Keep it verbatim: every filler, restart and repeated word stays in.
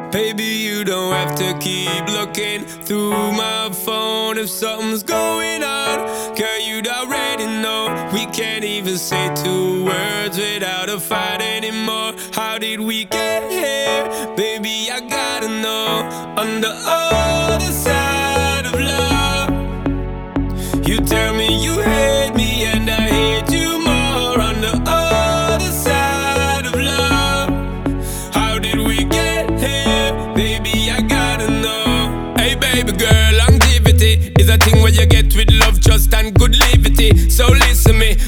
Baby, you don't have to keep looking through my phone if something's going on. Girl, you'd already know. We can't even say two words without a fight anymore. How did we get here? Baby, I gotta know. On the other side of love, you tell me you hate me and I hate you more. On the other side of love, how did we get here? Baby, I gotta know. Hey baby girl, longevity is a thing where you get with love, trust and good liberty. So listen me,